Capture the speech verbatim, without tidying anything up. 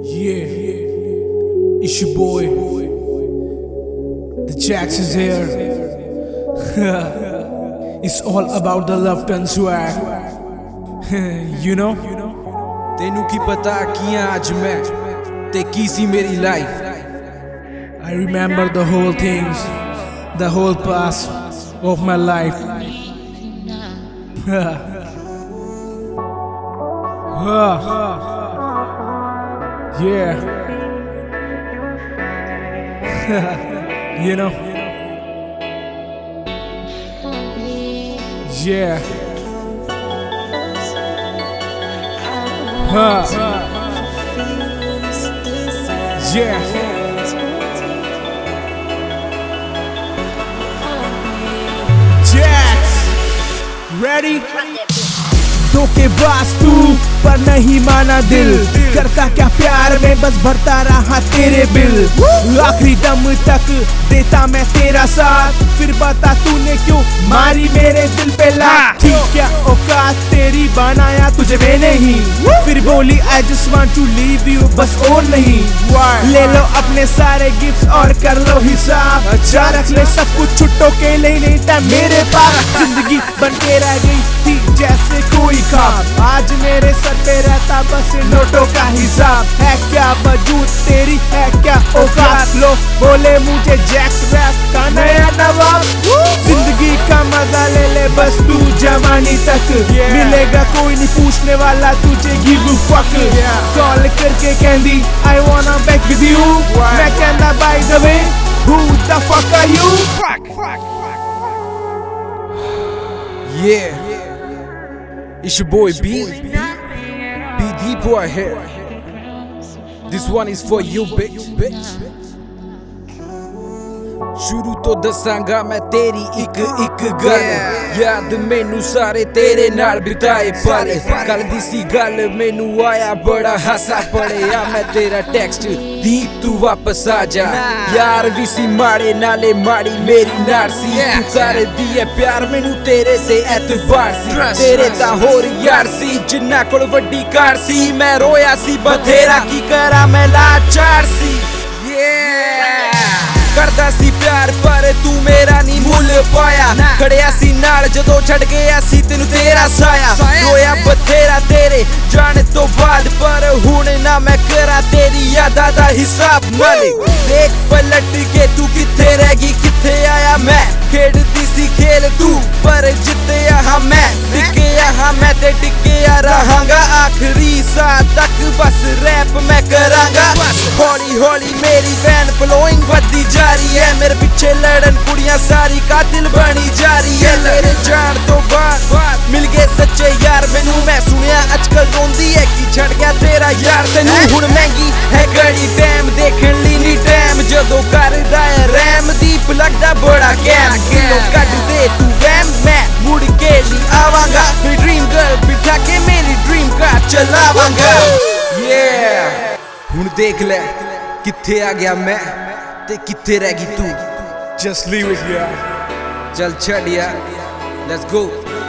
Yeah, it's your boy. The Jax is here. It's all about the love and swag. You know? ਤੈਨੂੰ ਕੀ ਪਤਾ ਕੀ ਆ ਅੱਜ ਮੈਂ ਤੇ ਕੀ ਸੀ ਮੇਰੀ life I remember the whole things, the whole past of my life. Yeah. You know? Yeah. Huh. Yeah. Jax, ready? धोखेबाज तू पर नहीं माना दिल, करता क्या प्यार में बस भरता रहा तेरे बिल। आखिरी दम तक देता मैं तेरा साथ, फिर बता तूने क्यों मारी मेरे दिल पे लात। ठीक क्या औकात तेरी, बनाया तुझे मैंने ही, फिर बोली I just want to leave you, बस और नहीं। ले लो अपने सारे गिफ्ट और कर लो हिसाब, अच्छा रख ले सब कुछ छुट्टों के लिए, नहीं था मेरे पास। जिंदगी बन के रह गई थी जैसे कोई खाब, आज मेरे सर पे रहता बस नोटों का हिसाब। है क्या वजूद तेरी, है क्या औकात, लो बोले मुझे जैक्स रैप का नया नवाब। जिंदगी का मजा ले ले बस तू जवानी तक, मिलेगा कोई नहीं पूछने वाला तुझे गिव फक। कॉल करके कहती I wanna back with you, मैं कहता by the way who the fuck are you? Yeah, it's your boy B. B D boy here. This one is for you, bitch. bitch. ਸ਼ੁਰੂ ਤੋਂ ਦੱਸਾਂਗਾ ਮੈਂ ਤੇਰੀ ਇੱਕ ਇੱਕ ਗੱਲ, ਯਾਦ ਮੈਨੂੰ ਸਾਰੇ ਤੇਰੇ ਨਾਲ ਬਿਤਾਏ ਪਲ। ਕੱਲ ਦੀ ਸੀ ਗੱਲ ਮੈਨੂੰ ਆਇਆ ਬੜਾ ਹਾਸਾ, ਪੜਿਆ ਮੈਂ ਤੇਰਾ ਟੈਕਸਟ ਦੀਪ ਤੂੰ ਵਾਪਸ ਆ ਜਾ। ਯਾਰ ਵੀ ਸੀ ਮਾੜੇ ਨਾਲੇ ਮਾੜੀ ਮੇਰੀ ਨਾਰ ਸੀ, ਤੂੰ ਕਰਦੀ ਐ ਪਿਆਰ ਮੈਨੂੰ ਤੇਰੇ ਤੇ ਐਤਬਾਰ ਸੀ। ਤੇਰੇ ਤਾਂ ਹੋਰ ਯਾਰ ਸੀ ਜਿੰਨਾ ਕੋਲ ਵੱਡੀ ਕਾਰ ਸੀ, ਮੈਂ ਰੋਇਆ ਸੀ ਬਥੇਰਾ ਕੀ ਕਰਾਂ ਮੈਂ ਲਾਚਾਰ ਸੀ। ਕਰਦਾ ਸੀ ਪਿਆਰ ਪਰ ਤੂੰ ਮੇਰਾ ਨਹੀਂ ਮੁੱਲ ਪਾਇਆ, ਖੜਿਆ ਸੀ ਨਾਲ ਜਦੋਂ ਛੱਡ ਗਿਆ ਸੀ ਤੈਨੂੰ ਤੇਰਾ ਸਾਇਆ। ਰੋਇਆ ਬਥੇਰਾ ਤੇਰੇ ਜਾਣ ਤੋਂ ਬਾਅਦ, ਪਰ ਹੁਣ ਨਾ ਮੈਂ ਕਰਾਂ ਤੇਰੀ ਯਾਦਾਂ ਦਾ ਹਿਸਾਬ ਮਲੇ। ਦੇਖ ਪਲਟ ਕੇ ਤੂੰ ਕਿੱਥੇ ਰਹਿ ਗਈ, ਕਿੱਥੇ ਆਇਆ ਮੈਂ। ਖੇਡਦੀ ਸੀ ਖੇਲ ਤੂੰ ਪਰ ਜਿੱਤਿਆ ਹਾਂ ਮੈਂ, ਟਿਕਿਆ ਹਾਂ ਮੈਂ ਤੇ ਟਿਕਿਆ ਰਹਾਂਗਾ ਆਖਰੀ ਸਾਹ ਤੱਕ, ਬਸ ਰੈਪ ਮੈਂ ਕਰਾਂਗਾ। ਹੌਲੀ ਹੌਲੀ ਮੇਰੀ ਵੈਨ ਫਲੋਇੰਗ ਵੱਧਦੀ ਜਾ ਰਹੀ ਹੈ, ਮੇਰੇ ਪਿੱਛੇ ਲੜਨ ਕੁੜੀਆਂ ਸਾਰੀ ਕਾਤਿਲ ਬਣੀ ਜਾ ਰਹੀ ਹੈ। ਤੇਰੇ ਜਾਣ ਤੋਂ ਬਾਅਦ ਮਿਲ ਗਏ ਸੱਚੇ ਯਾਰ ਮੈਨੂੰ, ਮੈਂ ਸੁਣਿਆ ਅੱਜਕੱਲ ਰੋਂਦੀ ਹੈ ਕਿ ਛੱਡ ਗਿਆ ਤੇਰਾ ਯਾਰ ਤੈਨੂੰ। ਹੁਣ ਮਹਿੰਗੀ ਹੈ ਘੜੀ ਟਾਈਮ ਦੇਖਣ ਲਈ ਨਹੀਂ ਟਾਈਮ, ਜਦੋਂ ਕਰਦਾ ਹੈ ਰੈਮ ਦੀਪ ਲੱਗਦਾ ਬੜਾ ਕੈਮ। ਕਿਲੋ ਕੱਢ ਦੇ ਤੂੰ ਵੈਮ, ਮੈਂ ਮੁੜ ਕੇ ਲਈ ਆਵਾਂਗਾ, ਮੇਰੀ ਡ੍ਰੀਮ ਗਰਲ ਬਿਠਾ ਕੇ ਮੇਰੀ ਡ੍ਰੀਮ ਕਾਰ ਚਲਾਵਾਂਗਾ। Yeah, ਹੁਣ ਦੇਖ ਲੈ ਕਿੱਥੇ ਆ ਗਿਆ ਮੈਂ ਤੇ ਕਿੱਥੇ ਰਹਿ ਗਈ ਤੂੰ। Just leave it, yeah. ਚੱਲ ਛੱਡ ਯਾਰ, let's go।